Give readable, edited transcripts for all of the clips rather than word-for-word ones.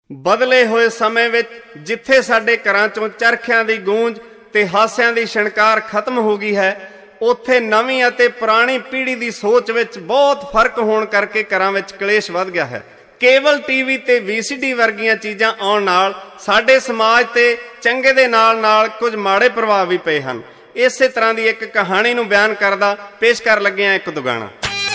बदले होए समय विच जिथे साडे घरां चों चरखियां दी गूंज ते हासियां दी छणकार खत्म हो गई है, उत्थे नवीं अते पुरानी पीढ़ी दी सोच विच बहुत फर्क होण करके घरां विच कलेश वध गया है। केबल टीवी ते VCD वर्गियां चीज़ां आउण नाल साडे समाज ते चंगे दे नाल नाल कुछ माड़े प्रभाव भी पए हन। इसे तरह की एक कहानी नूं बयान करदा पेश कर लगे एक दो गाना।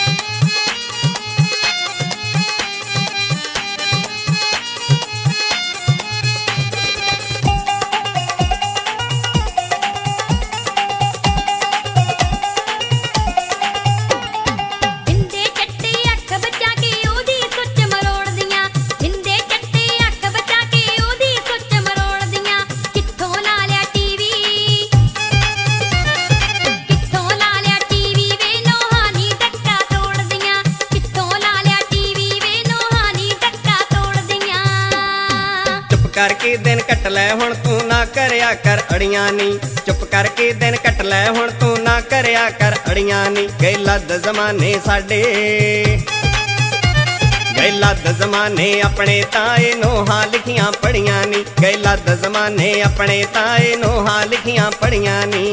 करके दिन कट लै हुण तू ना करया कर अड़ियां नी, चुप करके दिन कट लै हुण तू ना करया कर अड़ियां नी। गए लद जमाने साडे, गए लद जमाने अपने ताए नोहां लिखियां पढ़ियां नी, गए लद जमाने अपने ताए नोहां लिखियां पढ़ियां नी।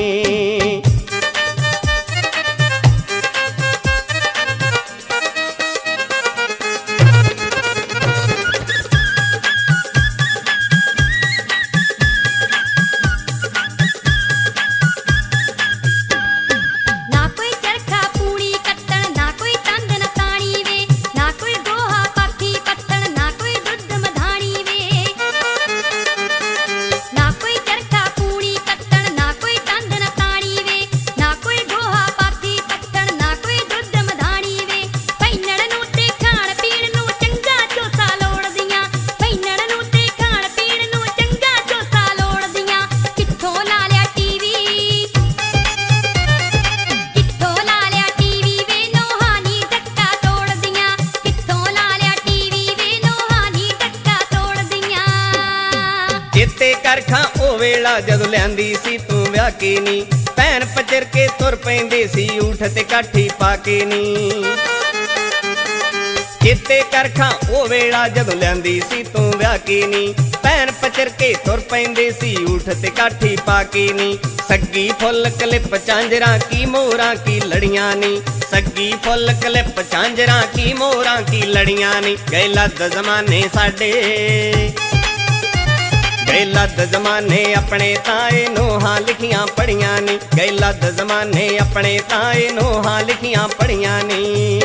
चेते कर खां ओ वेला जदों लिआंदी सी तू विआह के नी, भैन पचर के तुर पैंदे सी ऊठ ते काठी पा के नी। चेते कर खां ओ वेला जदों लिआंदी सी तू विआह के नी, भैन पचर के तुर पैंदे सी ऊठ ते काठी पा के नी। सग्गी फुल कलिप झांजरां की मोरां की लड़ियां नी, सग्गी फुल कलिप झांजरां की मोरां की लड़ियां नी। गए लद जमाने साडे, गए लद जमाने अपने ताए नोहां लिखियां पढ़ियां नी, गए लद जमाने अपने ताए नोहां लिखियां पढ़ियां नी।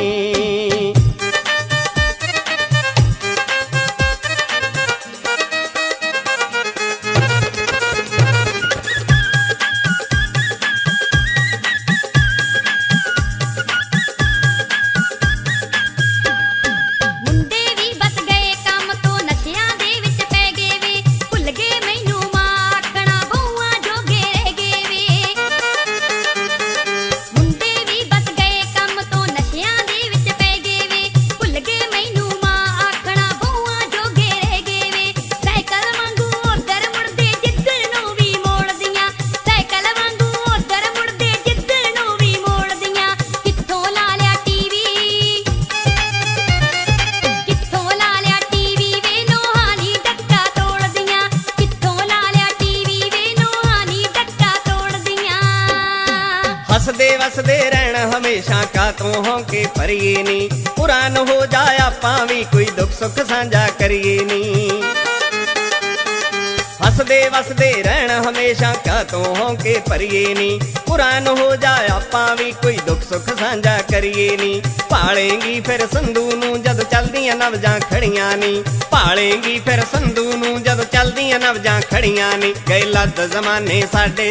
हसदे वसदे रहन हमेशा कातों होके भरिए नी, पुरान हो जाए आपां भी कोई दुख सुख साझा करिए नी। हसदे वसदे रहन हमेशा कातों होके भरिए नी, पुरान हो जाए आपां भी कोई दुख सुख साझा करिए नी। भालेंगी फिर संधू नूं जद चलदियां नवजां खड़ियां नी, भालेंगी फिर संधू नूं जद चलदियां नवजां खड़ियां नी। गए लद जमाने साडे,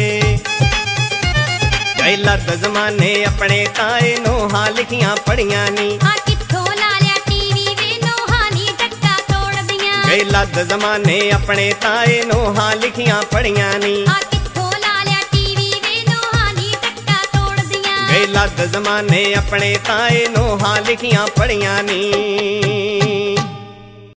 गए लद जमाने अपने ताए नोहां लिखियां पढ़ियां नी। कित्थों ला लिया टीवी वे नोहां नी टक्का तोड़ दियां, गए लद जमाने अपने ताए नोहां लिखियां पढ़ियां नी। कित्थों ला लिया टीवी वे नोहां नी टक्का तोड़ दियां, गए लद जमाने अपने ताए नोहां लिखियां पढ़ियां नी।